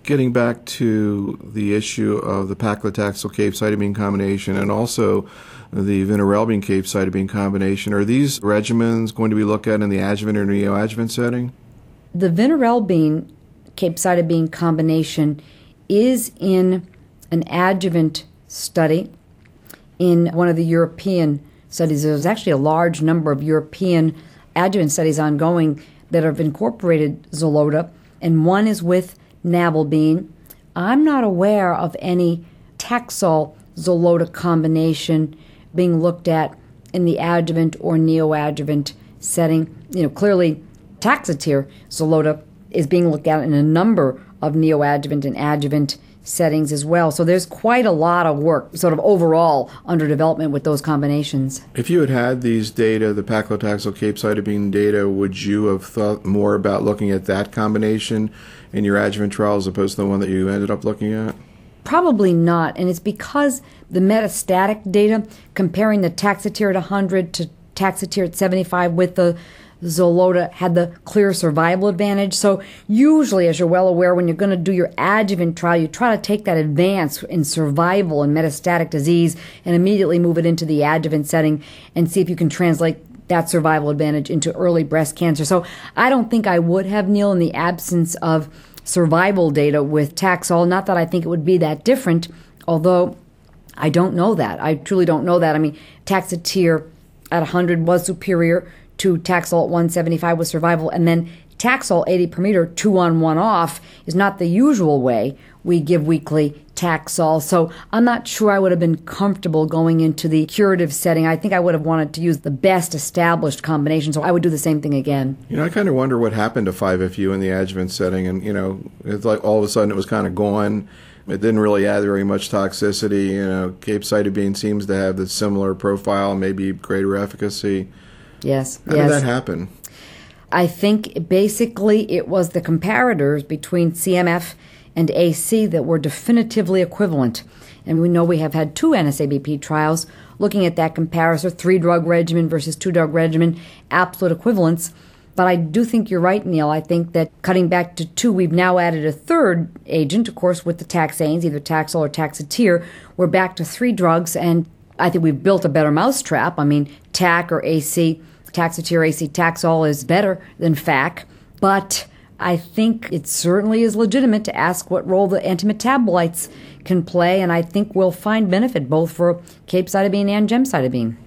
Getting back to the issue of the paclitaxel capecitabine combination and also the vinorelbine capecitabine combination, are these regimens going to be looked at in the adjuvant or neoadjuvant setting? The vinorelbine capecitabine combination is in an adjuvant study in one of the European studies. There's actually a large number of European adjuvant studies ongoing that have incorporated Xeloda, and one is with navalbine. I'm not aware of any Taxol-Xeloda combination being looked at in the adjuvant or neoadjuvant setting. Clearly, Taxotere-Xeloda is being looked at in a number of neoadjuvant and adjuvant settings as well. So there's quite a lot of work sort of overall under development with those combinations. If you had these data, the paclitaxel capecitabine data, would you have thought more about looking at that combination in your adjuvant trial as opposed to the one that you ended up looking at? Probably not, and it's because the metastatic data, comparing the Taxotere at 100 to Taxotere at 75 with the Xeloda, had the clear survival advantage. So usually, as you're well aware, when you're going to do your adjuvant trial, you try to take that advance in survival and metastatic disease and immediately move it into the adjuvant setting and see if you can translate that survival advantage into early breast cancer. So I don't think I would have, Neil, in the absence of survival data with Taxol. Not that I think it would be that different, although I don't know that. I truly don't know that. I mean, Taxotere at 100 was superior to Taxol at 175 with survival, and then Taxol 80 per meter, 2 on 1 off, is not the usual way we give weekly Taxol. So I'm not sure I would have been comfortable going into the curative setting. I think I would have wanted to use the best established combination, so I would do the same thing again. I kind of wonder what happened to 5FU in the adjuvant setting, and, it's like all of a sudden it was kind of gone. It didn't really add very much toxicity. Capecitabine seems to have the similar profile, maybe greater efficacy. Yes. How did that happen? I think basically it was the comparators between CMF and AC that were definitively equivalent. And we know we have had 2 NSABP trials looking at that comparison, 3-drug regimen versus 2-drug regimen, absolute equivalence. But I do think you're right, Neil. I think that cutting back to 2, we've now added a 3rd agent, of course, with the taxanes, either Taxol or Taxotere. We're back to 3 drugs, and I think we've built a better mousetrap. I mean, TAC or AC, Taxotere AC Taxol is better than FAC, but I think it certainly is legitimate to ask what role the antimetabolites can play, and I think we'll find benefit both for capecitabine and gemcitabine.